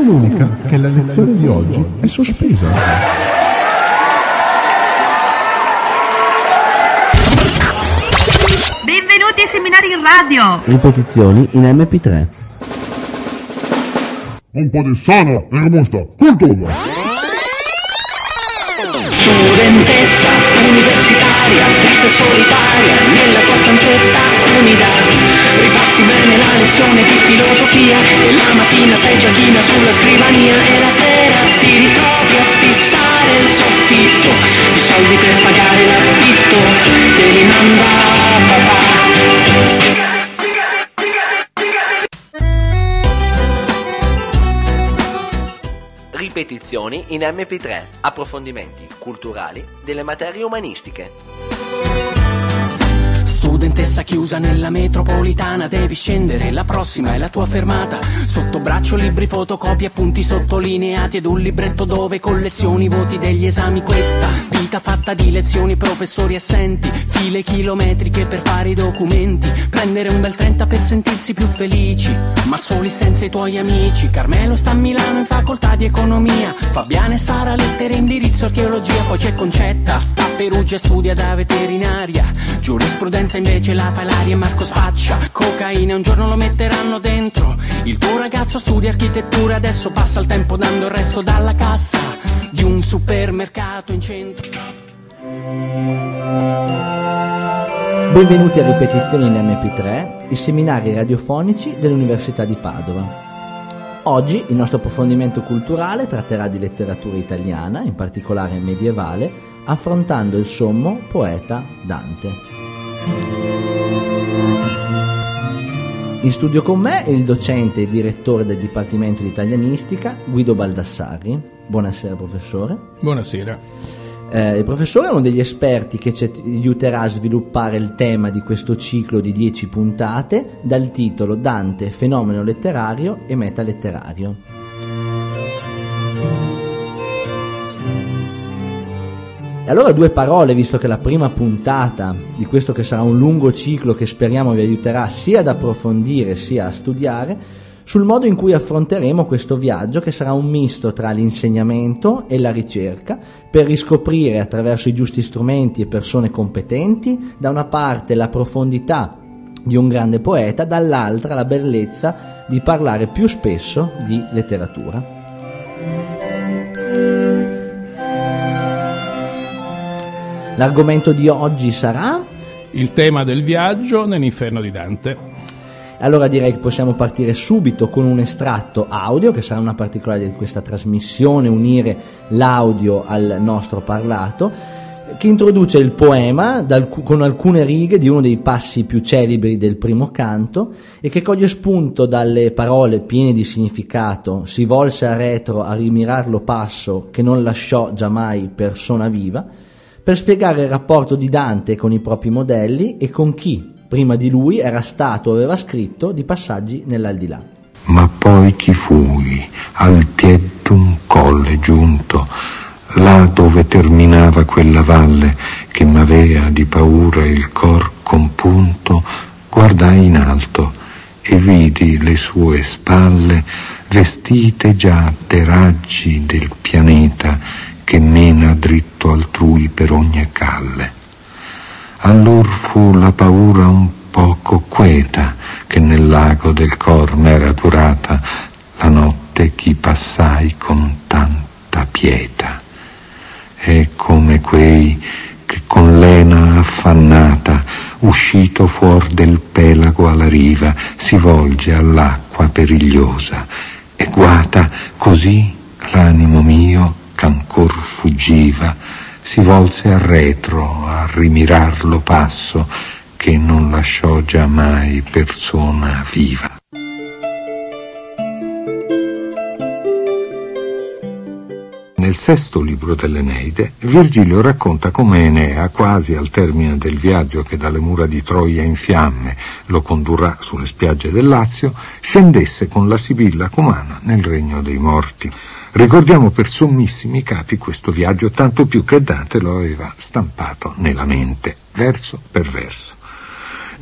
comunica che la lezione di oggi è sospesa. Benvenuti ai seminari in radio. Ripetizioni in MP3. Un po' di sana e robusta cultura. Studentessa universitaria, triste e solitaria, nella tua stanzetta umida, ripassi bene la lezione di filosofia, e la mattina sei già china sulla scrivania, e la sera ti ritrovi a fissare il soffitto, i soldi per pagare l'affitto, te li manda papà. Ripetizioni in MP3, approfondimenti culturali delle materie umanistiche. Studentessa chiusa nella metropolitana, devi scendere, la prossima è la tua fermata. Sotto braccio libri, fotocopie, appunti sottolineati ed un libretto dove collezioni i voti degli esami. Questa vita fatta di lezioni, professori assenti, file chilometriche per fare i documenti, prendere un bel 30 per sentirsi più felici, ma soli senza i tuoi amici. Carmelo sta a Milano in facoltà di economia, Fabiana e Sara lettere, indirizzo, archeologia. Poi c'è Concetta, sta a Perugia e studia da veterinaria, giurisprudenza invece la fa Ilaria e Marco spaccia cocaina, un giorno lo metteranno dentro. Il tuo ragazzo studia architettura, adesso passa il tempo dando il resto dalla cassa di un supermercato in centro. Benvenuti a Ripetizioni in MP3, i seminari radiofonici dell'Università di Padova. Oggi il nostro approfondimento culturale tratterà di letteratura italiana, in particolare medievale, affrontando il sommo poeta Dante. In studio con me il docente e direttore del Dipartimento di Italianistica Guido Baldassarri. Buonasera professore. Buonasera. Il professore è uno degli esperti che ci aiuterà a sviluppare il tema di questo ciclo di 10 puntate dal titolo Dante, fenomeno letterario e metaletterario. E allora due parole, visto che la prima puntata di questo che sarà un lungo ciclo che speriamo vi aiuterà sia ad approfondire sia a studiare, sul modo in cui affronteremo questo viaggio che sarà un misto tra l'insegnamento e la ricerca, per riscoprire attraverso i giusti strumenti e persone competenti, da una parte la profondità di un grande poeta, dall'altra la bellezza di parlare più spesso di letteratura. L'argomento di oggi sarà il tema del viaggio nell'inferno di Dante. Allora direi che possiamo partire subito con un estratto audio, che sarà una particolarità di questa trasmissione, unire l'audio al nostro parlato, che introduce il poema con alcune righe di uno dei passi più celebri del primo canto e che coglie spunto dalle parole piene di significato: si volse a retro a rimirarlo passo che non lasciò giammai persona viva, per spiegare il rapporto di Dante con i propri modelli e con chi prima di lui era stato o aveva scritto di passaggi nell'aldilà. Ma poi chi fui al pied d'un colle giunto, là dove terminava quella valle che m'avea di paura il cor compunto, guardai in alto e vidi le sue spalle vestite già de raggi del pianeta che mena dritto altrui per ogni calle. Allor fu la paura un poco queta che nel lago del cor m'era durata la notte ch'i passai con tanta pietà. È come quei che con l'ena affannata, uscito fuor del pelago alla riva, si volge all'acqua perigliosa e guata così l'animo mio ancor fuggiva, si volse al retro a rimirarlo passo che non lasciò giammai persona viva. Nel sesto libro dell'Eneide, Virgilio racconta come Enea, quasi al termine del viaggio che dalle mura di Troia in fiamme lo condurrà sulle spiagge del Lazio, scendesse con la Sibilla Cumana nel regno dei morti. Ricordiamo per sommissimi capi questo viaggio, tanto più che Dante lo aveva stampato nella mente, verso per verso.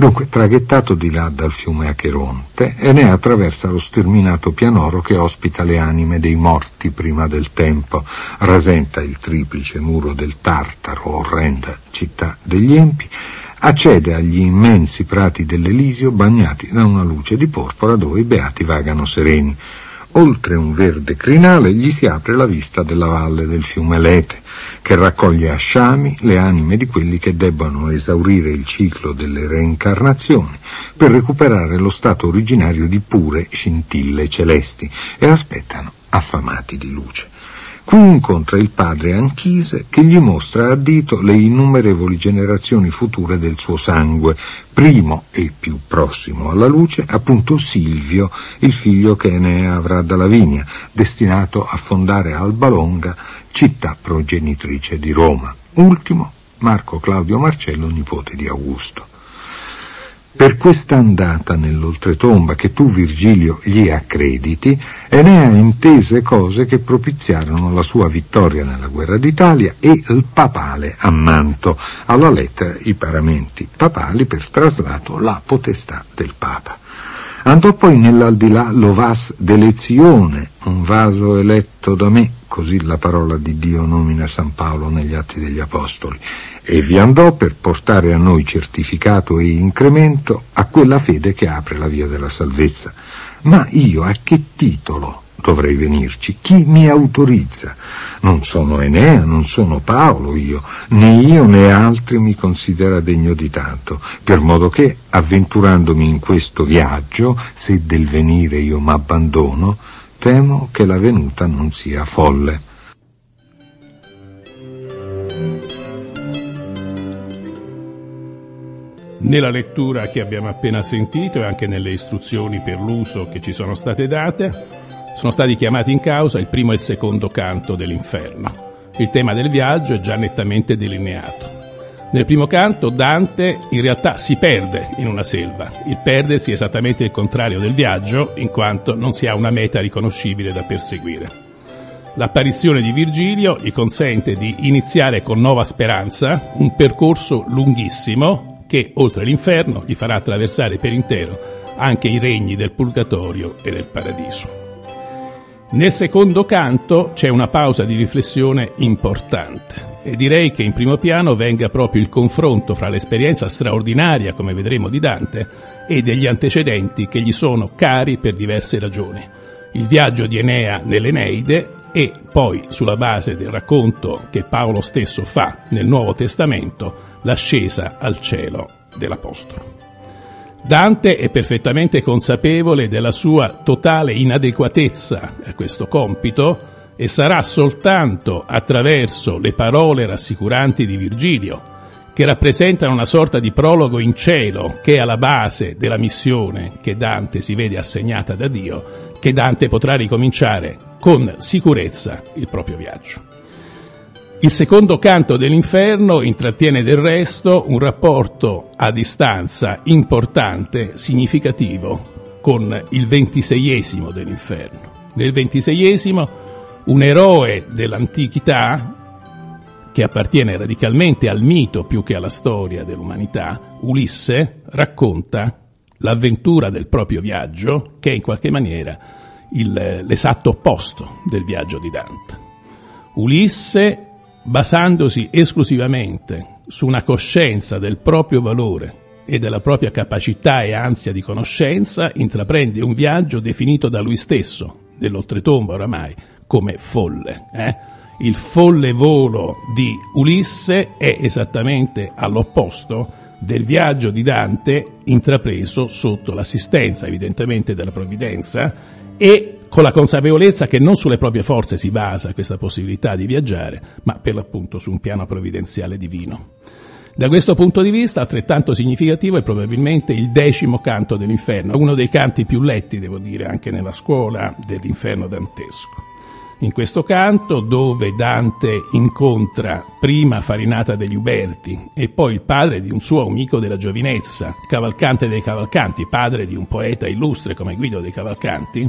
Dunque, traghettato di là dal fiume Acheronte, Enea attraversa lo sterminato pianoro che ospita le anime dei morti prima del tempo, rasenta il triplice muro del Tartaro, orrenda città degli empi, accede agli immensi prati dell'Elisio bagnati da una luce di porpora dove i beati vagano sereni. Oltre un verde crinale gli si apre la vista della valle del fiume Lete, che raccoglie a sciami le anime di quelli che debbano esaurire il ciclo delle reincarnazioni per recuperare lo stato originario di pure scintille celesti e aspettano affamati di luce. Qui incontra il padre Anchise che gli mostra a dito le innumerevoli generazioni future del suo sangue, primo e più prossimo alla luce appunto Silvio, il figlio che Enea avrà da Lavinia, destinato a fondare Alba Longa, città progenitrice di Roma. Ultimo, Marco Claudio Marcello, nipote di Augusto. Per questa andata nell'oltretomba che tu, Virgilio, gli accrediti, Enea intese cose che propiziarono la sua vittoria nella guerra d'Italia e il papale ammanto, alla lettera i paramenti papali, per traslato la potestà del Papa. Andò poi nell'aldilà l'ovas d'elezione, un vaso eletto da me, così la parola di Dio nomina San Paolo negli Atti degli Apostoli, e vi andò per portare a noi certificato e incremento a quella fede che apre la via della salvezza. Ma io a che titolo dovrei venirci? Chi mi autorizza? Non sono Enea, non sono Paolo io né altri mi considera degno di tanto, per modo che, avventurandomi in questo viaggio, se del venire io m'abbandono, temo che la venuta non sia folle. Nella lettura che abbiamo appena sentito e anche nelle istruzioni per l'uso che ci sono state date, sono stati chiamati in causa il primo e il secondo canto dell'Inferno. Il tema del viaggio è già nettamente delineato. Nel primo canto Dante in realtà si perde in una selva. Il perdersi è esattamente il contrario del viaggio, in quanto non si ha una meta riconoscibile da perseguire. L'apparizione di Virgilio gli consente di iniziare con nuova speranza un percorso lunghissimo che, oltre l'inferno, gli farà attraversare per intero anche i regni del Purgatorio e del Paradiso. Nel secondo canto c'è una pausa di riflessione importante e direi che in primo piano venga proprio il confronto fra l'esperienza straordinaria, come vedremo, di Dante e degli antecedenti che gli sono cari per diverse ragioni. Il viaggio di Enea nell'Eneide e poi, sulla base del racconto che Paolo stesso fa nel Nuovo Testamento, l'ascesa al cielo dell'Apostolo. Dante è perfettamente consapevole della sua totale inadeguatezza a questo compito e sarà soltanto attraverso le parole rassicuranti di Virgilio, che rappresentano una sorta di prologo in cielo che è alla base della missione che Dante si vede assegnata da Dio, che Dante potrà ricominciare con sicurezza il proprio viaggio. Il secondo canto dell'Inferno intrattiene del resto un rapporto a distanza importante, significativo, con il 26esimo dell'Inferno. Nel 26esimo un eroe dell'antichità, che appartiene radicalmente al mito più che alla storia dell'umanità, Ulisse, racconta l'avventura del proprio viaggio, che è in qualche maniera l'esatto opposto del viaggio di Dante. Ulisse, basandosi esclusivamente su una coscienza del proprio valore e della propria capacità e ansia di conoscenza, intraprende un viaggio definito da lui stesso, nell'oltretomba oramai, come folle. Il folle volo di Ulisse è esattamente all'opposto del viaggio di Dante, intrapreso sotto l'assistenza evidentemente della provvidenza e con la consapevolezza che non sulle proprie forze si basa questa possibilità di viaggiare, ma per l'appunto su un piano provvidenziale divino. Da questo punto di vista altrettanto significativo è probabilmente il 10° canto dell'Inferno, uno dei canti più letti, devo dire, anche nella scuola dell'Inferno dantesco. In questo canto, dove Dante incontra prima Farinata degli Uberti e poi il padre di un suo amico della giovinezza, Cavalcante dei Cavalcanti, padre di un poeta illustre come Guido dei Cavalcanti,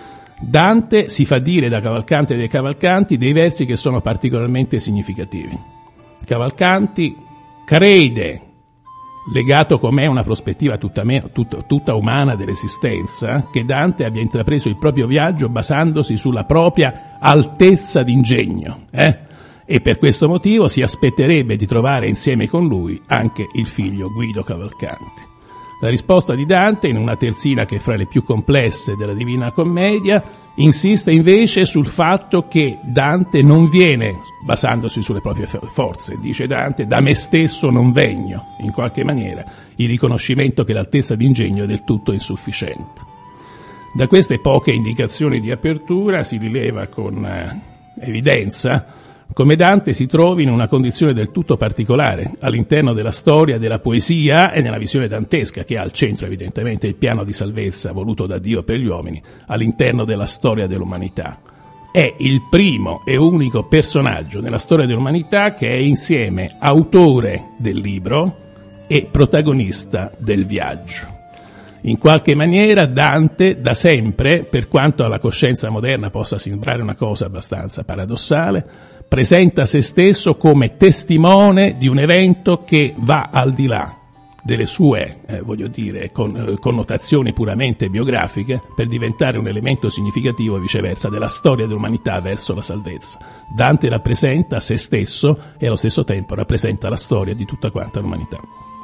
Dante si fa dire da Cavalcante dei Cavalcanti dei versi che sono particolarmente significativi. Cavalcanti crede legato com'è una prospettiva tutta umana dell'esistenza, che Dante abbia intrapreso il proprio viaggio basandosi sulla propria altezza d'ingegno, e per questo motivo si aspetterebbe di trovare insieme con lui anche il figlio Guido Cavalcanti. La risposta di Dante, in una terzina che è fra le più complesse della Divina Commedia, insiste invece sul fatto che Dante non viene basandosi sulle proprie forze. Dice Dante: da me stesso non vegno, in qualche maniera il riconoscimento che l'altezza d'ingegno è del tutto insufficiente. Da queste poche indicazioni di apertura si rileva con evidenza come Dante si trovi in una condizione del tutto particolare all'interno della storia della poesia e nella visione dantesca, che ha al centro evidentemente il piano di salvezza voluto da Dio per gli uomini all'interno della storia dell'umanità. È il primo e unico personaggio nella storia dell'umanità che è insieme autore del libro e protagonista del viaggio. In qualche maniera Dante da sempre, per quanto alla coscienza moderna possa sembrare una cosa abbastanza paradossale, presenta se stesso come testimone di un evento che va al di là delle sue, connotazioni puramente biografiche, per diventare un elemento significativo viceversa della storia dell'umanità verso la salvezza. Dante rappresenta se stesso e allo stesso tempo rappresenta la storia di tutta quanta l'umanità.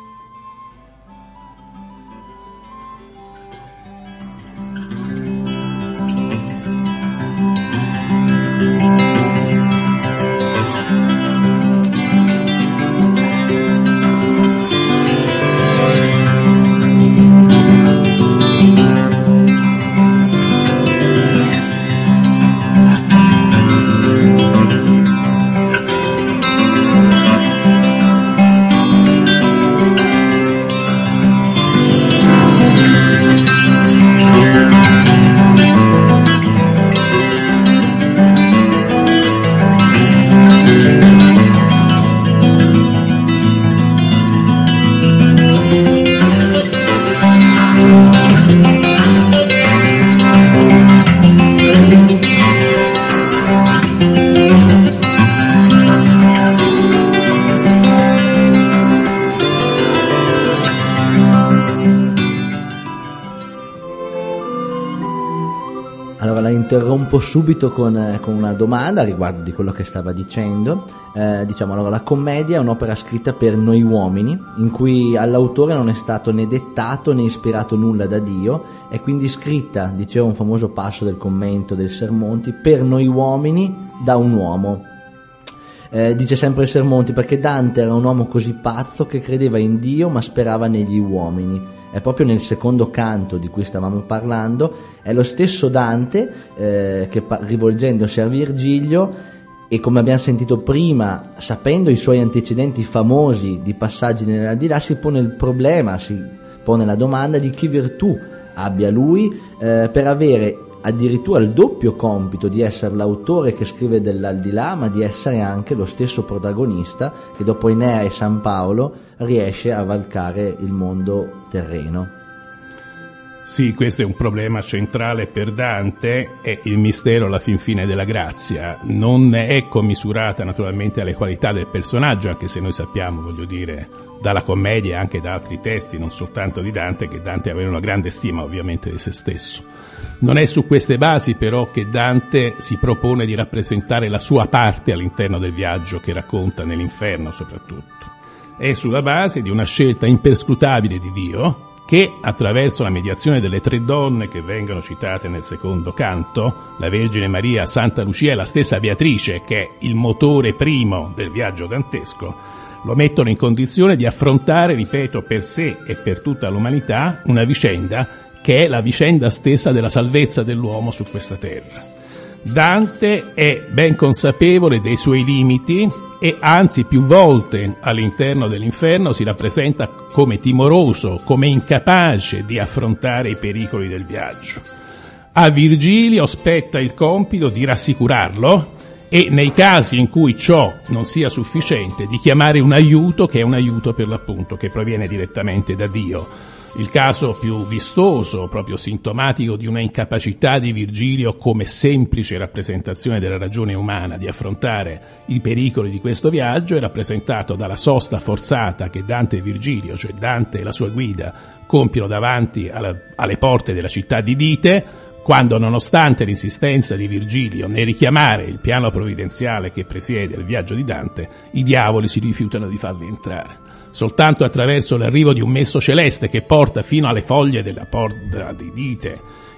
Interrompo subito con una domanda a riguardo di quello che stava dicendo. Allora, la commedia è un'opera scritta per noi uomini, in cui all'autore non è stato né dettato né ispirato nulla da Dio, è quindi scritta, diceva un famoso passo del commento del Sermonti, per noi uomini da un uomo. Dice sempre il Sermonti perché Dante era un uomo così pazzo che credeva in Dio ma sperava negli uomini. È proprio nel secondo canto di cui stavamo parlando, è lo stesso Dante che rivolgendosi a Virgilio, e come abbiamo sentito prima, sapendo i suoi antecedenti famosi di passaggi nell'aldilà, si pone il problema, si pone la domanda di che virtù abbia lui per avere addirittura il doppio compito di essere l'autore che scrive dell'aldilà, ma di essere anche lo stesso protagonista che dopo Enea e San Paolo riesce a valcare il mondo terreno. Sì, questo è un problema centrale per Dante, è il mistero alla fin fine della grazia. Non è commisurata naturalmente alle qualità del personaggio, anche se noi sappiamo, dalla commedia e anche da altri testi, non soltanto di Dante, che Dante aveva una grande stima ovviamente di se stesso. Non è su queste basi però che Dante si propone di rappresentare la sua parte all'interno del viaggio che racconta nell'inferno soprattutto. È sulla base di una scelta imperscrutabile di Dio che, attraverso la mediazione delle tre donne che vengono citate nel secondo canto, la Vergine Maria, Santa Lucia e la stessa Beatrice, che è il motore primo del viaggio dantesco, lo mettono in condizione di affrontare, ripeto, per sé e per tutta l'umanità una vicenda che è la vicenda stessa della salvezza dell'uomo su questa terra. Dante è ben consapevole dei suoi limiti e anzi più volte all'interno dell'inferno si rappresenta come timoroso, come incapace di affrontare i pericoli del viaggio. A Virgilio spetta il compito di rassicurarlo e nei casi in cui ciò non sia sufficiente di chiamare un aiuto che è un aiuto per l'appunto che proviene direttamente da Dio. Il caso più vistoso, proprio sintomatico di una incapacità di Virgilio come semplice rappresentazione della ragione umana di affrontare i pericoli di questo viaggio, è rappresentato dalla sosta forzata che Dante e Virgilio, cioè Dante e la sua guida, compiono davanti alle porte della città di Dite, quando, nonostante l'insistenza di Virgilio nel richiamare il piano provvidenziale che presiede il viaggio di Dante, i diavoli si rifiutano di farli entrare. Soltanto attraverso l'arrivo di un messo celeste che porta fino alle foglie della porta di Dite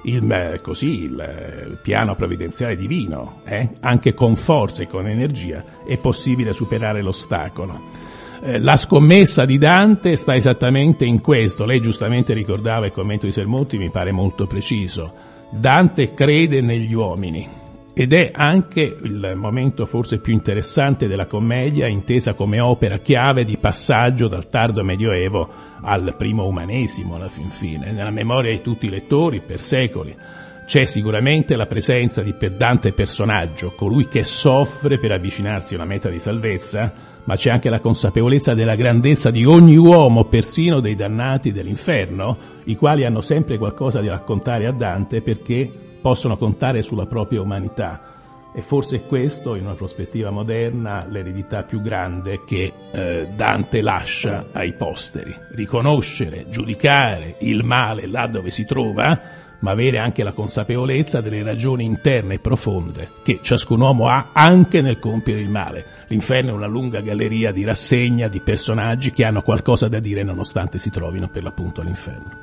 il piano provvidenziale divino, anche con forza e con energia, è possibile superare l'ostacolo. La scommessa di Dante sta esattamente in questo. Lei giustamente ricordava il commento di Sermonti, mi pare molto preciso. Dante crede negli uomini. Ed è anche il momento forse più interessante della commedia, intesa come opera chiave di passaggio dal tardo medioevo al primo umanesimo, alla fin fine. Nella memoria di tutti i lettori, per secoli, c'è sicuramente la presenza di Dante personaggio, colui che soffre per avvicinarsi a una meta di salvezza, ma c'è anche la consapevolezza della grandezza di ogni uomo, persino dei dannati dell'inferno, i quali hanno sempre qualcosa da raccontare a Dante perché possono contare sulla propria umanità. E forse questo, in una prospettiva moderna, l'eredità più grande che Dante lascia ai posteri. Riconoscere, giudicare il male là dove si trova, ma avere anche la consapevolezza delle ragioni interne e profonde che ciascun uomo ha anche nel compiere il male. L'inferno è una lunga galleria di rassegna di personaggi che hanno qualcosa da dire nonostante si trovino per l'appunto all'inferno.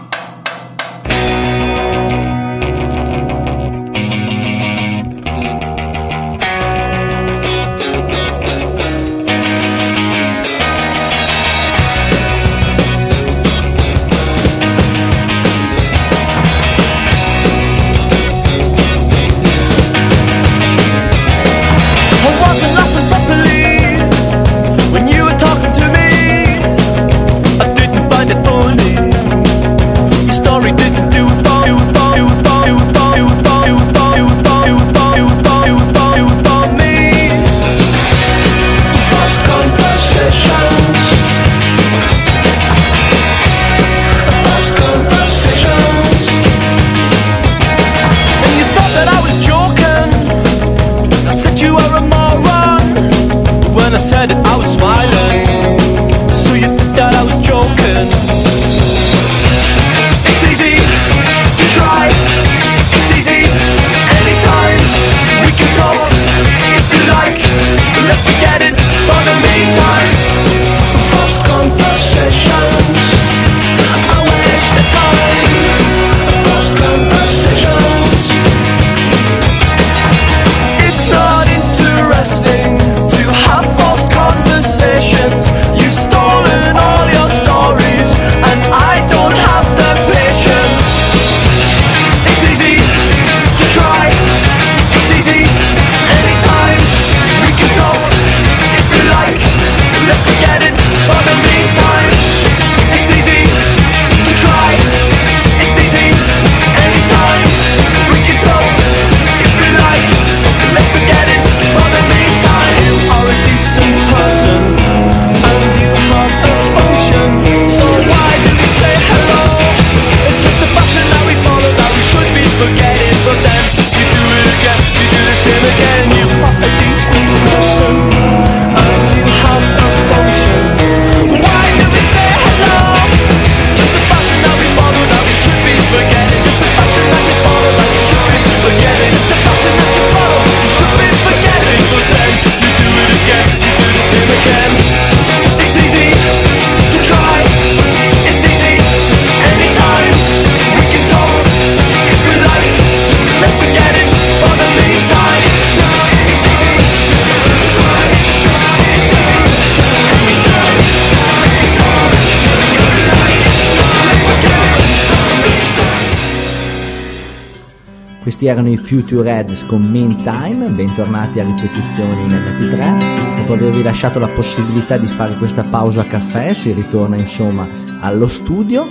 Questi erano i Future Heads con Meantime, bentornati a ripetizioni in MP3. Dopo avervi lasciato la possibilità di fare questa pausa caffè, si ritorna insomma allo studio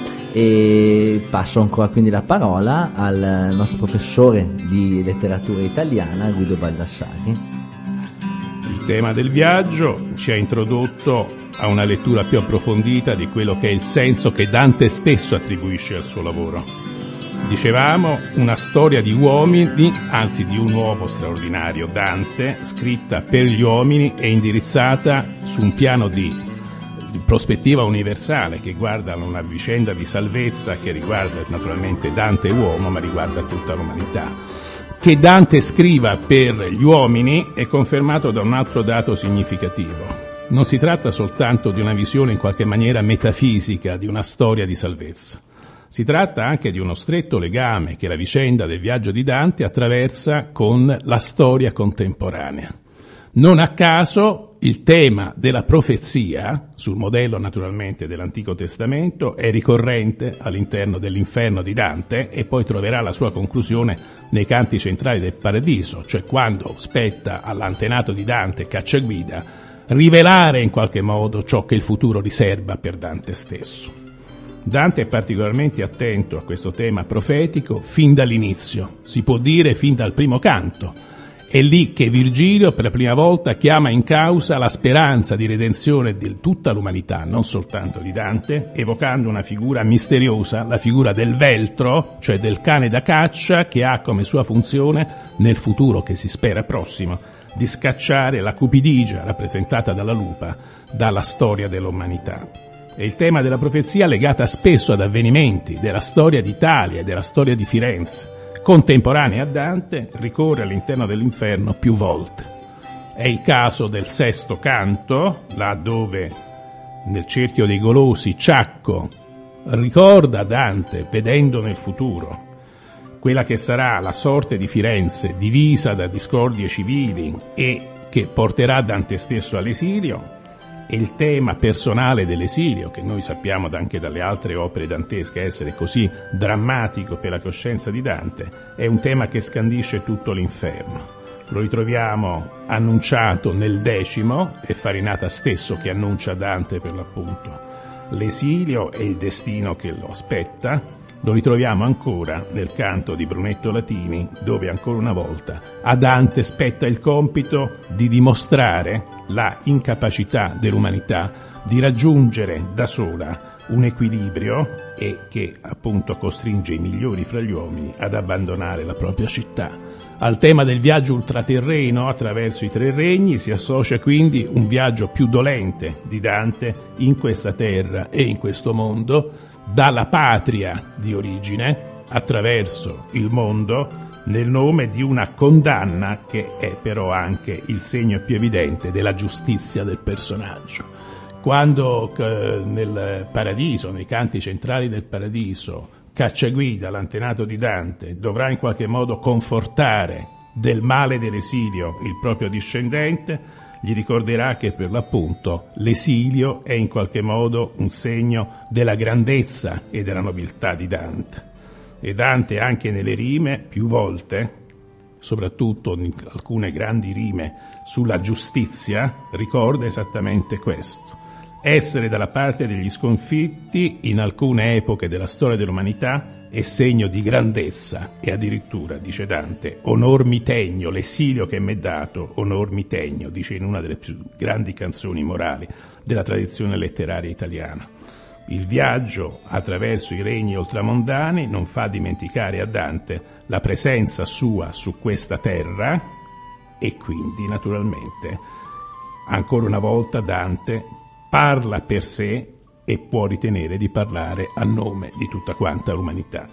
e passo ancora quindi la parola al nostro professore di letteratura italiana Guido Baldassari. Il tema del viaggio ci ha introdotto a una lettura più approfondita di quello che è il senso che Dante stesso attribuisce al suo lavoro. Dicevamo, una storia di uomini, anzi di un uomo straordinario, Dante, scritta per gli uomini e indirizzata su un piano di prospettiva universale che guarda una vicenda di salvezza che riguarda naturalmente Dante uomo, ma riguarda tutta l'umanità. Che Dante scriva per gli uomini è confermato da un altro dato significativo. Non si tratta soltanto di una visione in qualche maniera metafisica di una storia di salvezza. Si tratta anche di uno stretto legame che la vicenda del viaggio di Dante attraversa con la storia contemporanea. Non a caso il tema della profezia, sul modello naturalmente dell'Antico Testamento, è ricorrente all'interno dell'Inferno di Dante e poi troverà la sua conclusione nei canti centrali del Paradiso, cioè quando spetta all'antenato di Dante, Cacciaguida, rivelare in qualche modo ciò che il futuro riserva per Dante stesso. Dante è particolarmente attento a questo tema profetico fin dall'inizio, si può dire fin dal primo canto. È lì che Virgilio per la prima volta chiama in causa la speranza di redenzione di tutta l'umanità, non soltanto di Dante, evocando una figura misteriosa, la figura del veltro, cioè del cane da caccia, che ha come sua funzione, nel futuro che si spera prossimo, di scacciare la cupidigia rappresentata dalla lupa dalla storia dell'umanità. È il tema della profezia legata spesso ad avvenimenti della storia d'Italia e della storia di Firenze. Contemporanea a Dante, ricorre all'interno dell'Inferno più volte. È il caso del sesto canto, là dove nel cerchio dei golosi Ciacco ricorda Dante, vedendo nel futuro, quella che sarà la sorte di Firenze divisa da discordie civili e che porterà Dante stesso all'esilio. E il tema personale dell'esilio, che noi sappiamo anche dalle altre opere dantesche essere così drammatico per la coscienza di Dante, è un tema che scandisce tutto l'Inferno. Lo ritroviamo annunciato nel 10° è Farinata stesso che annuncia a Dante per l'appunto l'esilio e il destino che lo aspetta. Lo ritroviamo ancora nel canto di Brunetto Latini, dove ancora una volta a Dante spetta il compito di dimostrare la incapacità dell'umanità di raggiungere da sola un equilibrio e che appunto costringe i migliori fra gli uomini ad abbandonare la propria città. Al tema del viaggio ultraterreno attraverso i 3 regni si associa quindi un viaggio più dolente di Dante in questa terra e in questo mondo, dalla patria di origine attraverso il mondo nel nome di una condanna che è però anche il segno più evidente della giustizia del personaggio. Quando nel Paradiso, nei canti centrali del Paradiso, Cacciaguida, l'antenato di Dante, dovrà in qualche modo confortare del male dell'esilio il proprio discendente, gli ricorderà che per l'appunto l'esilio è in qualche modo un segno della grandezza e della nobiltà di Dante. E Dante anche nelle rime più volte, soprattutto in alcune grandi rime sulla giustizia, ricorda esattamente questo. Essere dalla parte degli sconfitti in alcune epoche della storia dell'umanità è segno di grandezza e addirittura, dice Dante, onor mi tegno, l'esilio che m'è dato, onor mi tegno, dice in una delle più grandi canzoni morali della tradizione letteraria italiana. Il viaggio attraverso i regni ultramondani non fa dimenticare a Dante la presenza sua su questa terra e quindi naturalmente ancora una volta Dante parla per sé e può ritenere di parlare a nome di tutta quanta l'umanità.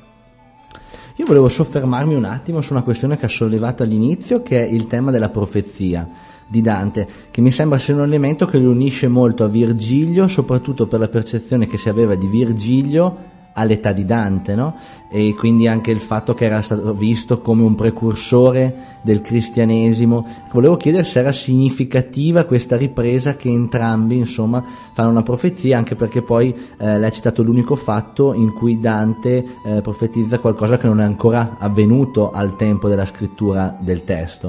Io volevo soffermarmi un attimo su una questione che ha sollevato all'inizio, che è il tema della profezia di Dante, che mi sembra sia un elemento che lo unisce molto a Virgilio, soprattutto per la percezione che si aveva di Virgilio all'età di Dante, no? E quindi anche il fatto che era stato visto come un precursore del cristianesimo. Volevo chiedere se era significativa questa ripresa che entrambi insomma fanno una profezia, anche perché poi lei ha citato l'unico fatto in cui Dante profetizza qualcosa che non è ancora avvenuto al tempo della scrittura del testo.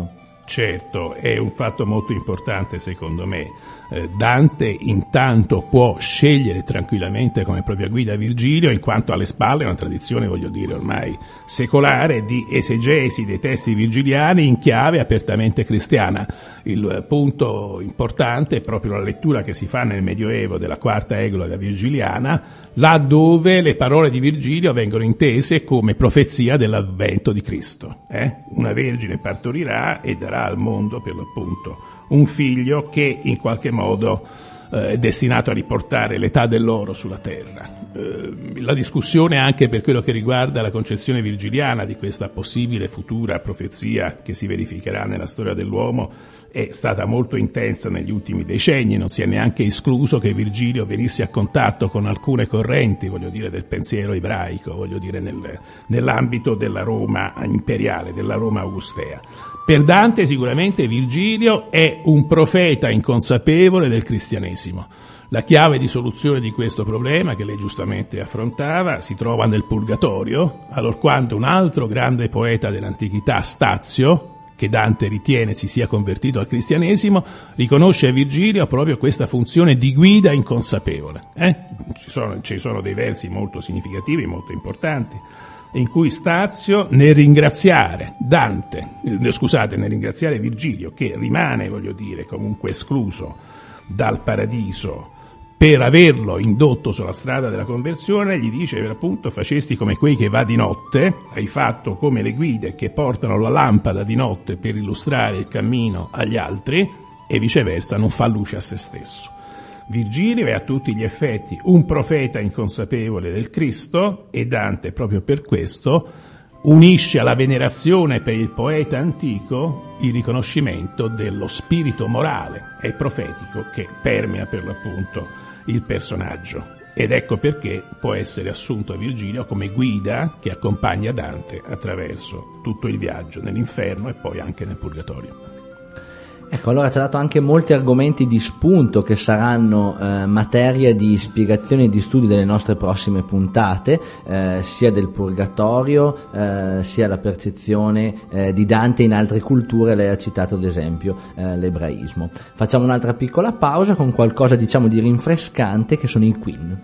Certo, è un fatto molto importante secondo me. Dante intanto può scegliere tranquillamente come propria guida Virgilio, in quanto alle spalle una tradizione, voglio dire, ormai secolare di esegesi dei testi virgiliani in chiave apertamente cristiana. Il punto importante è proprio la lettura che si fa nel Medioevo della quarta egloga virgiliana, laddove le parole di Virgilio vengono intese come profezia dell'avvento di Cristo. Una vergine partorirà e darà al mondo, per l'appunto, un figlio che in qualche modo è destinato a riportare l'età dell'oro sulla terra. La discussione anche per quello che riguarda la concezione virgiliana di questa possibile futura profezia che si verificherà nella storia dell'uomo è stata molto intensa negli ultimi decenni. Non si è neanche escluso che Virgilio venisse a contatto con alcune correnti, voglio dire, del pensiero ebraico, voglio dire nell'ambito della Roma imperiale, della Roma augustea. Per Dante sicuramente Virgilio è un profeta inconsapevole del cristianesimo. La chiave di soluzione di questo problema, che lei giustamente affrontava, si trova nel Purgatorio, allorquando un altro grande poeta dell'antichità, Stazio, che Dante ritiene si sia convertito al cristianesimo, riconosce a Virgilio proprio questa funzione di guida inconsapevole. Ci sono dei versi molto significativi, molto importanti, in cui Stazio, nel ringraziare Virgilio, che rimane, voglio dire, comunque escluso dal paradiso per averlo indotto sulla strada della conversione, gli dice per appunto: facesti come quei che va di notte, hai fatto come le guide che portano la lampada di notte per illustrare il cammino agli altri, e viceversa non fa luce a se stesso. Virgilio è a tutti gli effetti un profeta inconsapevole del Cristo, e Dante proprio per questo unisce alla venerazione per il poeta antico il riconoscimento dello spirito morale e profetico che permea per l'appunto il personaggio, ed ecco perché può essere assunto a Virgilio come guida che accompagna Dante attraverso tutto il viaggio nell'inferno e poi anche nel Purgatorio. Ecco, allora ci ha dato anche molti argomenti di spunto che saranno materia di spiegazione e di studio delle nostre prossime puntate, sia del Purgatorio, sia la percezione di Dante in altre culture. Lei ha citato ad esempio l'ebraismo. Facciamo un'altra piccola pausa con qualcosa diciamo di rinfrescante, che sono i Queen.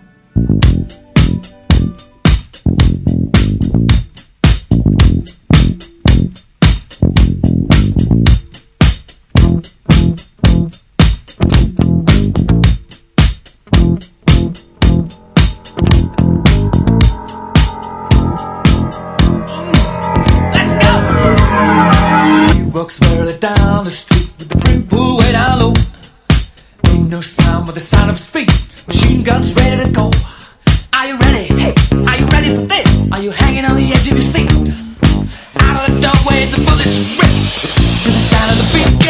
Down the street with the brim pulled way down low. Ain't no sound but the sound of speed. Machine guns ready to go. Are you ready? Hey, are you ready for this? Are you hanging on the edge of your seat? Out of the doorway the bullets rip to the sound of the beat,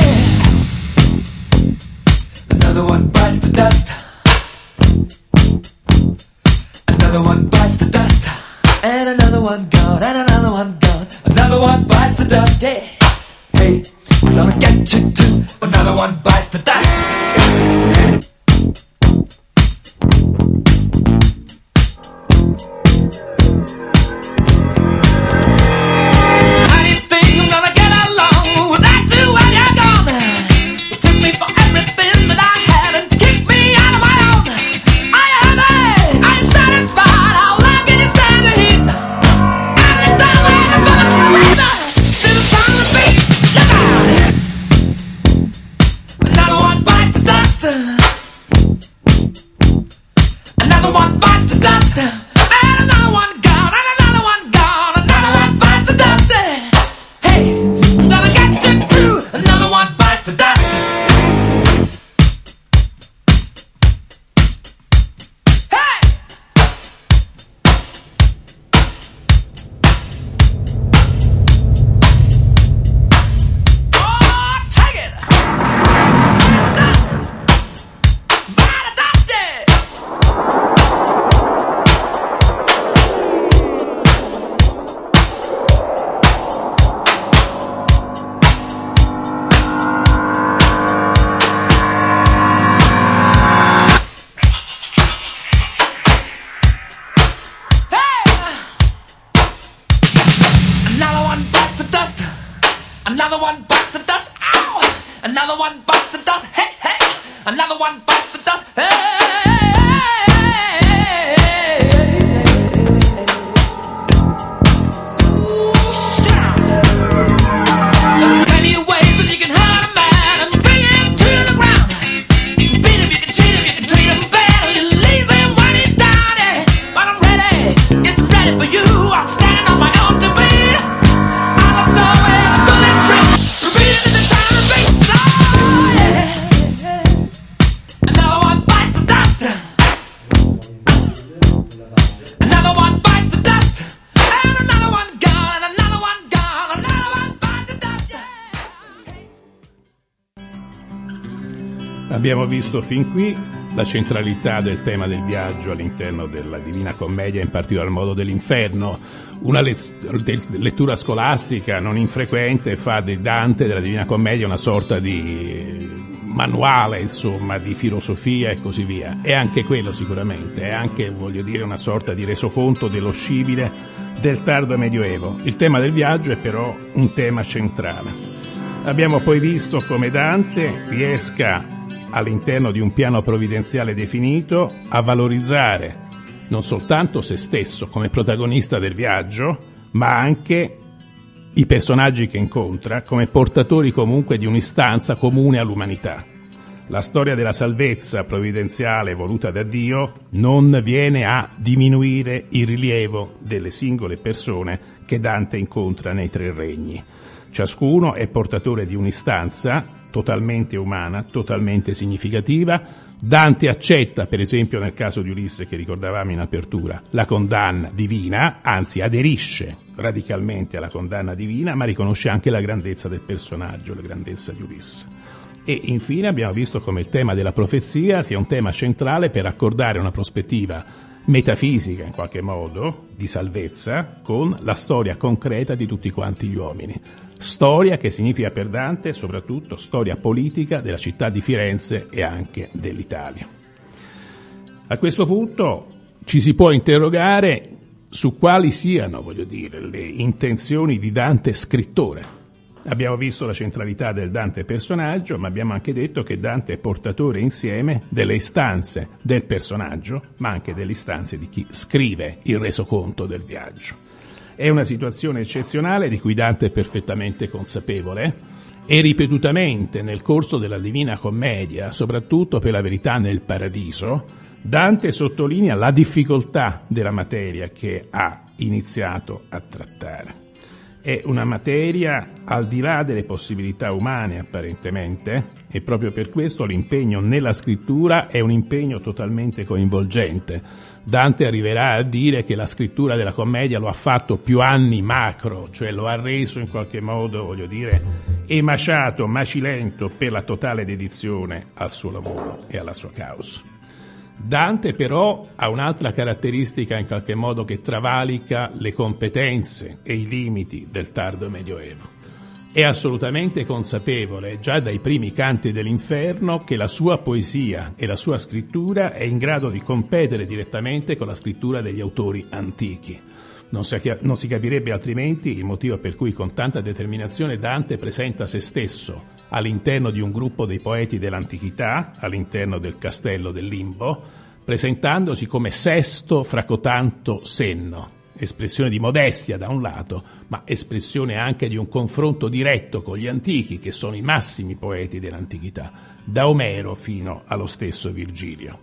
yeah. Another one bites the dust. Another one bites the dust. And another one gone, and another one gone. Another one bites the dust, yeah. Hey, I'm gonna get you too. Another one bites the dust. How do you think I'm gonna get along without you when you're gone? You took me for everything that I had and kicked me out of my own. Are you happy? Are you satisfied? How long can you stand the heat? Out of the doorway, the bullets rip to the sound of the beat. Look out! Another one bites the dust. Another one bites the dust. And another one gone. And another one gone. Another one bites the dust. Hey, I'm gonna get you too. Another one bites the dust. Hey! Oh, take it! Dust! By the dust! Another one bites the dust. Another one bites the Another one bites the dust. Hey, hey. Another one bites the dust. Hey. Abbiamo visto fin qui la centralità del tema del viaggio all'interno della Divina Commedia, in particolar modo dell'inferno. Una lettura scolastica non infrequente fa di Dante, della Divina Commedia, una sorta di manuale, insomma, di filosofia e così via. E anche quello sicuramente, è anche, voglio dire, una sorta di resoconto dello scibile del tardo Medioevo. Il tema del viaggio è però un tema centrale. Abbiamo poi visto come Dante riesca, all'interno di un piano provvidenziale definito, a valorizzare non soltanto se stesso come protagonista del viaggio, ma anche i personaggi che incontra come portatori comunque di un'istanza comune all'umanità. La storia della salvezza provvidenziale voluta da Dio non viene a diminuire il rilievo delle singole persone che Dante incontra nei tre regni. Ciascuno è portatore di un'istanza totalmente umana, totalmente significativa. Dante accetta, per esempio nel caso di Ulisse che ricordavamo in apertura, la condanna divina, anzi aderisce radicalmente alla condanna divina, ma riconosce anche la grandezza del personaggio, la grandezza di Ulisse. E infine abbiamo visto come il tema della profezia sia un tema centrale per accordare una prospettiva metafisica, in qualche modo, di salvezza con la storia concreta di tutti quanti gli uomini. Storia che significa per Dante soprattutto storia politica della città di Firenze e anche dell'Italia. A questo punto ci si può interrogare su quali siano, voglio dire, le intenzioni di Dante scrittore. Abbiamo visto la centralità del Dante personaggio, ma abbiamo anche detto che Dante è portatore insieme delle istanze del personaggio, ma anche delle istanze di chi scrive il resoconto del viaggio. È una situazione eccezionale di cui Dante è perfettamente consapevole e ripetutamente nel corso della Divina Commedia, soprattutto per la verità nel Paradiso, Dante sottolinea la difficoltà della materia che ha iniziato a trattare. È una materia al di là delle possibilità umane apparentemente e proprio per questo l'impegno nella scrittura è un impegno totalmente coinvolgente. Dante arriverà a dire che la scrittura della commedia lo ha fatto più anni macro, cioè lo ha reso in qualche modo, voglio dire, emaciato, macilento per la totale dedizione al suo lavoro e alla sua causa. Dante però ha un'altra caratteristica in qualche modo che travalica le competenze e i limiti del tardo Medioevo. È assolutamente consapevole, già dai primi canti dell'inferno, che la sua poesia e la sua scrittura è in grado di competere direttamente con la scrittura degli autori antichi. Non si capirebbe altrimenti il motivo per cui con tanta determinazione Dante presenta se stesso all'interno di un gruppo dei poeti dell'antichità, all'interno del castello del Limbo, presentandosi come sesto fra cotanto senno, espressione di modestia da un lato, ma espressione anche di un confronto diretto con gli antichi, che sono i massimi poeti dell'antichità, da Omero fino allo stesso Virgilio.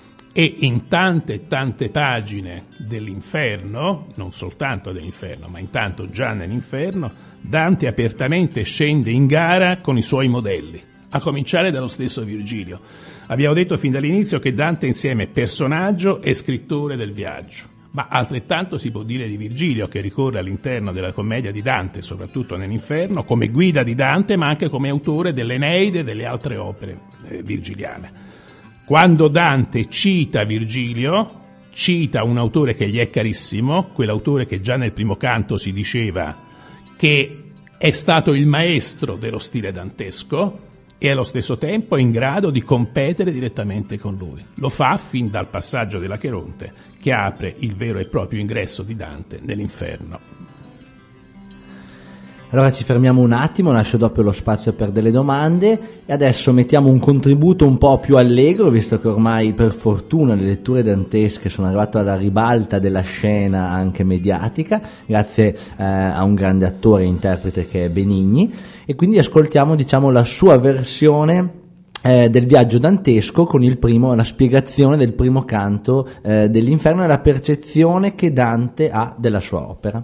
E in tante e tante pagine dell'inferno, non soltanto dell'inferno, ma intanto già nell'inferno, Dante apertamente scende in gara con i suoi modelli, a cominciare dallo stesso Virgilio. Abbiamo detto fin dall'inizio che Dante insieme è personaggio e scrittore del viaggio, ma altrettanto si può dire di Virgilio, che ricorre all'interno della commedia di Dante, soprattutto nell'inferno, come guida di Dante, ma anche come autore dell'Eneide e delle altre opere virgiliane. Quando Dante cita Virgilio, cita un autore che gli è carissimo, quell'autore che già nel primo canto si diceva che è stato il maestro dello stile dantesco e allo stesso tempo è in grado di competere direttamente con lui. Lo fa fin dal passaggio dell'Acheronte, che apre il vero e proprio ingresso di Dante nell'inferno. Allora ci fermiamo un attimo, lascio dopo lo spazio per delle domande e adesso mettiamo un contributo un po' più allegro, visto che ormai per fortuna le letture dantesche sono arrivate alla ribalta della scena anche mediatica, grazie a un grande attore e interprete che è Benigni, e quindi ascoltiamo, diciamo, la sua versione del viaggio dantesco con la spiegazione del primo canto dell'Inferno e la percezione che Dante ha della sua opera.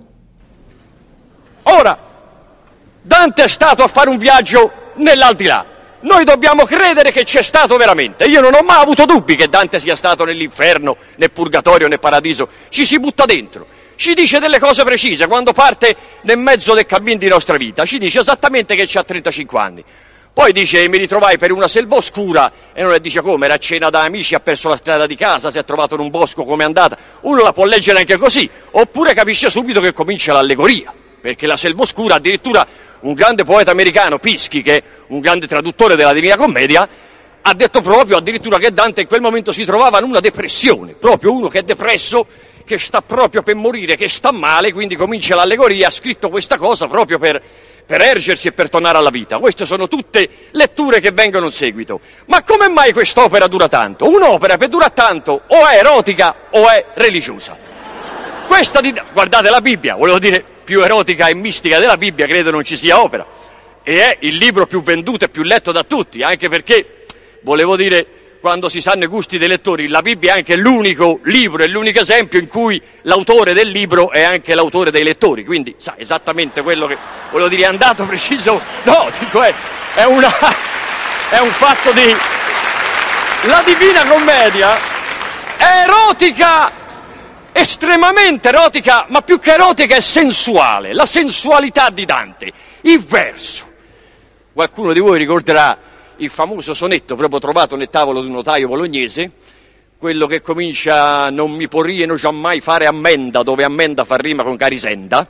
Ora, Dante è stato a fare un viaggio nell'aldilà. Noi dobbiamo credere che c'è stato veramente. Io non ho mai avuto dubbi che Dante sia stato nell'inferno, né purgatorio, né paradiso. Ci si butta dentro. Ci dice delle cose precise. Quando parte nel mezzo del cammino di nostra vita, ci dice esattamente che c'ha 35 anni. Poi dice: mi ritrovai per una selva oscura, e non le dice come, era a cena da amici, ha perso la strada di casa, si è trovato in un bosco, come è andata. Uno la può leggere anche così, oppure capisce subito che comincia l'allegoria, perché la selva oscura, addirittura un grande poeta americano, Pischi, che è un grande traduttore della Divina Commedia, ha detto proprio addirittura che Dante in quel momento si trovava in una depressione, proprio uno che è depresso, che sta proprio per morire, che sta male, quindi comincia l'allegoria, ha scritto questa cosa proprio per ergersi e per tornare alla vita. Queste sono tutte letture che vengono in seguito. Ma come mai quest'opera dura tanto? Un'opera per durare tanto o è erotica o è religiosa. Guardate la Bibbia, volevo dire, più erotica e mistica della Bibbia credo non ci sia opera, e è il libro più venduto e più letto da tutti, anche perché, volevo dire, quando si sanno i gusti dei lettori, la Bibbia è anche l'unico libro e l'unico esempio in cui l'autore del libro è anche l'autore dei lettori, quindi sa esattamente quello che volevo dire, è andato preciso. No, dico, è un fatto di... La Divina Commedia è erotica, estremamente erotica, ma più che erotica è sensuale, la sensualità di Dante, il verso. Qualcuno di voi ricorderà il famoso sonetto proprio trovato nel tavolo di un notaio bolognese, quello che comincia: non mi porrieno giammai fare ammenda, dove ammenda fa rima con carisenda,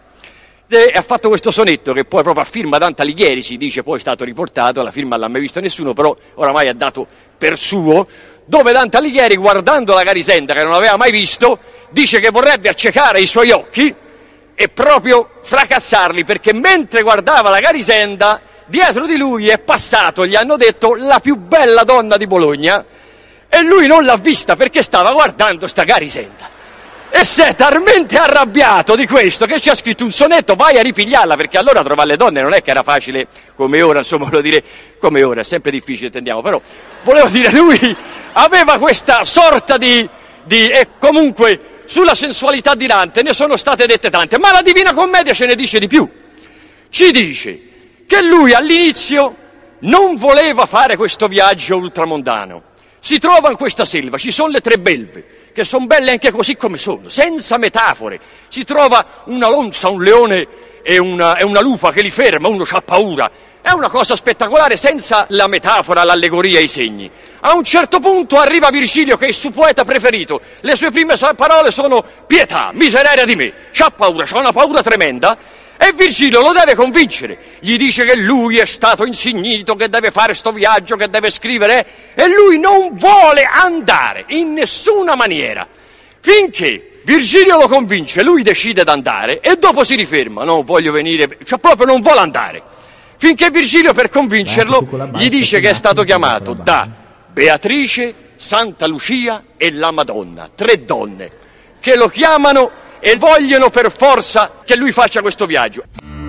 e ha fatto questo sonetto che poi proprio a firma Dante Alighieri, si dice, poi è stato riportato, la firma non l'ha mai visto nessuno, però oramai è dato per suo, dove Dante Alighieri, guardando la carisenda che non aveva mai visto, dice che vorrebbe accecare i suoi occhi e proprio fracassarli, perché mentre guardava la carisenda, dietro di lui è passato, gli hanno detto, la più bella donna di Bologna, e lui non l'ha vista perché stava guardando sta carisenda. E si è talmente arrabbiato di questo che ci ha scritto un sonetto: vai a ripigliarla, perché allora trovare le donne non è che era facile come ora, insomma, volevo dire, come ora è sempre difficile, intendiamo, però volevo dire, lui aveva questa sorta e comunque sulla sensualità di Dante ne sono state dette tante, ma la Divina Commedia ce ne dice di più. Ci dice che lui all'inizio non voleva fare questo viaggio ultramondano. Si trova in questa selva, ci sono le tre belve, che sono belle anche così come sono, senza metafore. Si trova una lonza, un leone e una lupa che li ferma, uno c'ha paura. È una cosa spettacolare, senza la metafora, l'allegoria e i segni. A un certo punto arriva Virgilio, che è il suo poeta preferito. Le sue prime parole sono: pietà, miseria di me. C'ha paura, c'ha una paura tremenda. E Virgilio lo deve convincere, gli dice che lui è stato insignito, che deve fare sto viaggio, che deve scrivere, e lui non vuole andare in nessuna maniera. Finché Virgilio lo convince, lui decide di andare e dopo si riferma: non voglio venire, cioè proprio non vuole andare. Finché Virgilio, per convincerlo, gli dice che è stato chiamato da Beatrice, Santa Lucia e la Madonna, tre donne, che lo chiamano e vogliono per forza che lui faccia questo viaggio.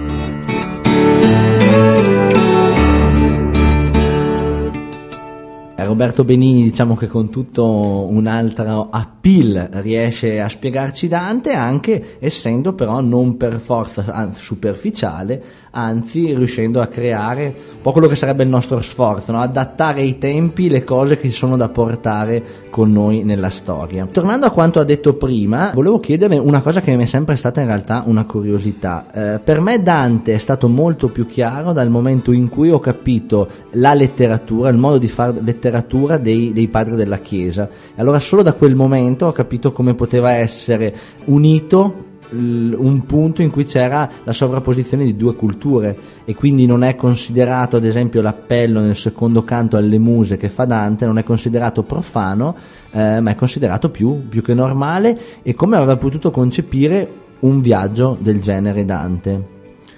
Roberto Benigni, diciamo che con tutto un altro appeal riesce a spiegarci Dante, anche essendo però non per forza superficiale, anzi riuscendo a creare un po' quello che sarebbe il nostro sforzo, no? Adattare ai tempi le cose che ci sono da portare con noi nella storia. Tornando a quanto ha detto prima, volevo chiederle una cosa che mi è sempre stata in realtà una curiosità. Per me Dante è stato molto più chiaro dal momento in cui ho capito la letteratura, il modo di fare letteratura dei padri della Chiesa, e allora solo da quel momento ho capito come poteva essere unito un punto in cui c'era la sovrapposizione di due culture, e quindi non è considerato, ad esempio, l'appello nel secondo canto alle muse che fa Dante non è considerato profano, ma è considerato più che normale. E come aveva potuto concepire un viaggio del genere Dante?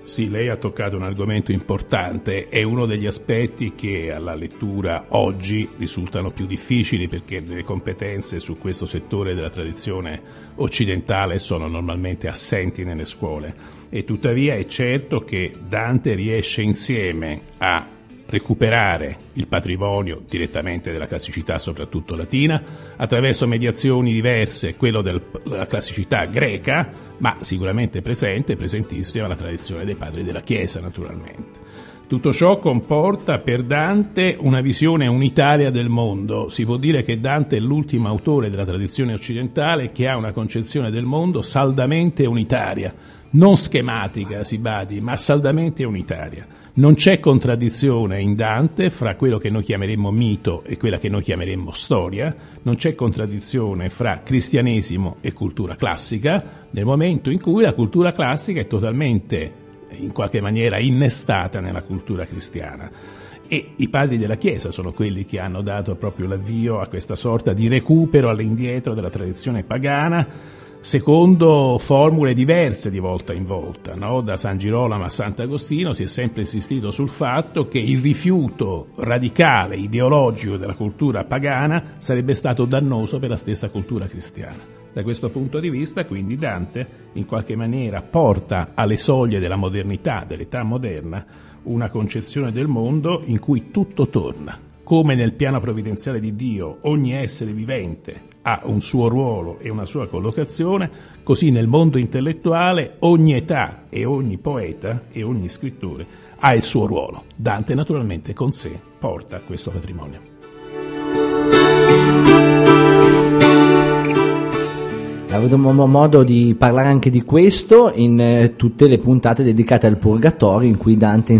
Sì, lei ha toccato un argomento importante, è uno degli aspetti che alla lettura oggi risultano più difficili perché le competenze su questo settore della tradizione occidentale sono normalmente assenti nelle scuole e tuttavia è certo che Dante riesce insieme a recuperare il patrimonio direttamente della classicità, soprattutto latina, attraverso mediazioni diverse, quello della classicità greca, ma sicuramente presentissima la tradizione dei padri della Chiesa, naturalmente. Tutto ciò comporta per Dante una visione unitaria del mondo. Si può dire che Dante è l'ultimo autore della tradizione occidentale che ha una concezione del mondo saldamente unitaria, non schematica, si badi, ma saldamente unitaria. Non c'è contraddizione in Dante fra quello che noi chiameremmo mito e quella che noi chiameremmo storia, non c'è contraddizione fra cristianesimo e cultura classica, nel momento in cui la cultura classica è totalmente, in qualche maniera, innestata nella cultura cristiana. E i padri della Chiesa sono quelli che hanno dato proprio l'avvio a questa sorta di recupero all'indietro della tradizione pagana, secondo formule diverse di volta in volta, no? Da San Girolamo a Sant'Agostino si è sempre insistito sul fatto che il rifiuto radicale, ideologico della cultura pagana sarebbe stato dannoso per la stessa cultura cristiana. Da questo punto di vista, quindi, Dante in qualche maniera porta alle soglie della modernità, dell'età moderna, una concezione del mondo in cui tutto torna. Come nel piano provvidenziale di Dio ogni essere vivente ha un suo ruolo e una sua collocazione, così nel mondo intellettuale ogni età e ogni poeta e ogni scrittore ha il suo ruolo. Dante naturalmente con sé porta questo patrimonio. Avremo modo di parlare anche di questo in tutte le puntate dedicate al Purgatorio, in cui Dante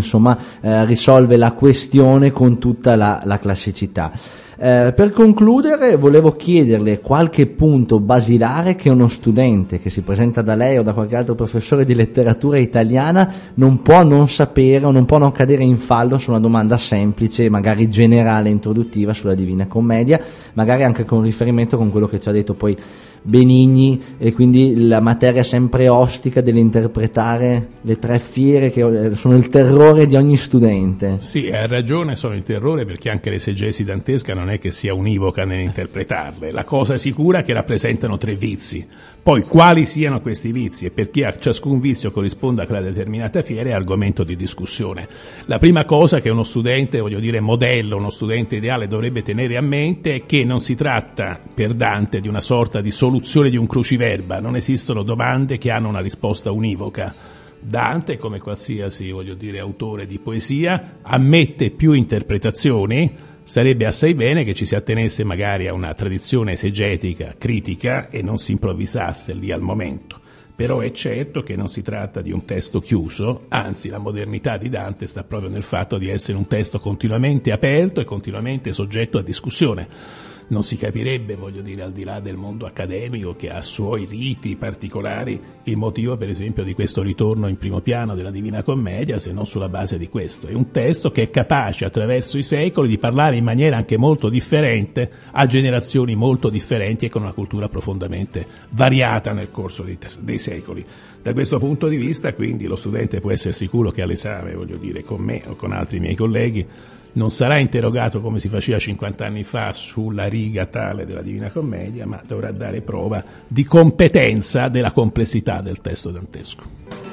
risolve la questione con tutta la classicità. Per concludere volevo chiederle qualche punto basilare che uno studente che si presenta da lei o da qualche altro professore di letteratura italiana non può non sapere o non può non cadere in fallo su una domanda semplice, magari generale, introduttiva sulla Divina Commedia, magari anche con riferimento con quello che ci ha detto poi Benigni, e quindi la materia sempre ostica dell'interpretare le tre fiere che sono il terrore di ogni studente. Sì, ha ragione, sono il terrore, perché anche l'esegesi dantesca non è che sia univoca nell'interpretarle. La cosa sicura è che rappresentano tre vizi. Poi quali siano questi vizi e perché a ciascun vizio corrisponda quella determinata fiera è argomento di discussione. La prima cosa che uno studente, modello, uno studente ideale dovrebbe tenere a mente è che non si tratta per Dante di una sorta di soluzione di un cruciverba, non esistono domande che hanno una risposta univoca. Dante, come qualsiasi autore di poesia, ammette più interpretazioni. Sarebbe assai bene che ci si attenesse magari a una tradizione esegetica critica e non si improvvisasse lì al momento. Però è certo che non si tratta di un testo chiuso, anzi la modernità di Dante sta proprio nel fatto di essere un testo continuamente aperto e continuamente soggetto a discussione. Non si capirebbe, al di là del mondo accademico che ha suoi riti particolari, il motivo per esempio di questo ritorno in primo piano della Divina Commedia, se non sulla base di questo. È un testo che è capace attraverso i secoli di parlare in maniera anche molto differente a generazioni molto differenti e con una cultura profondamente variata nel corso dei secoli. Da questo punto di vista, quindi, lo studente può essere sicuro che all'esame, con me o con altri miei colleghi, non sarà interrogato come si faceva 50 anni fa sulla riga tale della Divina Commedia, ma dovrà dare prova di competenza della complessità del testo dantesco.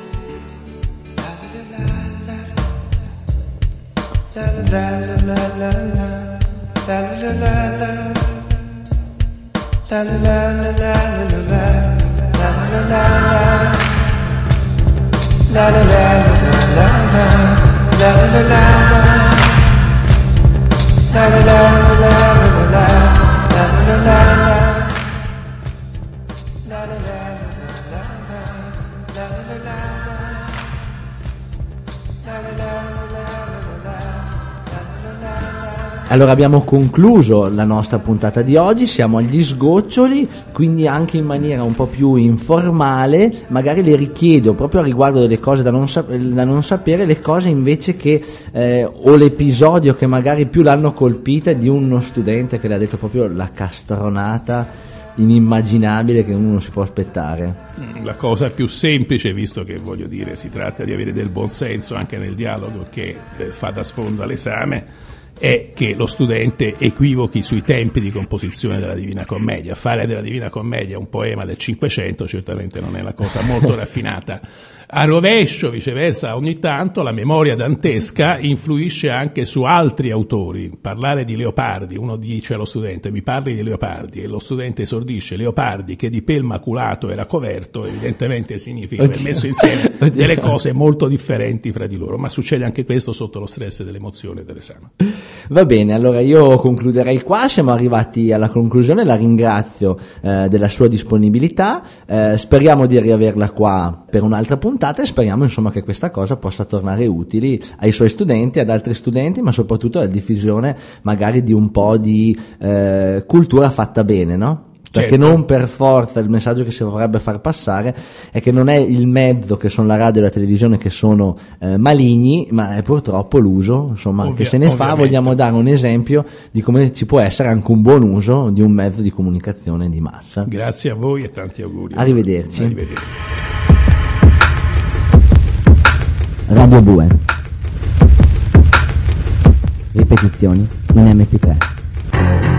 Allora abbiamo concluso la nostra puntata di oggi, siamo agli sgoccioli, quindi anche in maniera un po' più informale magari le richiedo proprio a riguardo delle cose da non sapere, le cose invece che o l'episodio che magari più l'hanno colpita di uno studente che le ha detto proprio la castronata inimmaginabile che uno non si può aspettare. La cosa più semplice, visto che voglio dire si tratta di avere del buonsenso anche nel dialogo che fa da sfondo all'esame, è che lo studente equivochi sui tempi di composizione della Divina Commedia. Fare della Divina Commedia un poema del Cinquecento certamente non è una cosa molto raffinata. A rovescio, viceversa, ogni tanto la memoria dantesca influisce anche su altri autori. Parlare di Leopardi, uno dice allo studente mi parli di Leopardi, e lo studente esordisce Leopardi che di pel maculato era coverto, evidentemente significa aver messo insieme delle cose molto differenti fra di loro, ma succede anche questo sotto lo stress dell'emozione dell'esame. Va bene, allora io concluderei qua, siamo arrivati alla conclusione, la ringrazio della sua disponibilità, speriamo di riaverla qua per un'altra puntata e speriamo insomma che questa cosa possa tornare utili ai suoi studenti, ad altri studenti, ma soprattutto alla diffusione magari di un po' di cultura fatta bene, no? Perché certo. Non per forza il messaggio che si vorrebbe far passare è che non è il mezzo, che sono la radio e la televisione, che sono maligni, ma è purtroppo l'uso insomma che se ne fa. Vogliamo dare un esempio di come ci può essere anche un buon uso di un mezzo di comunicazione di massa. Grazie a voi e tanti auguri. Arrivederci. Arrivederci. Radio Bue. Ripetizioni in MP3.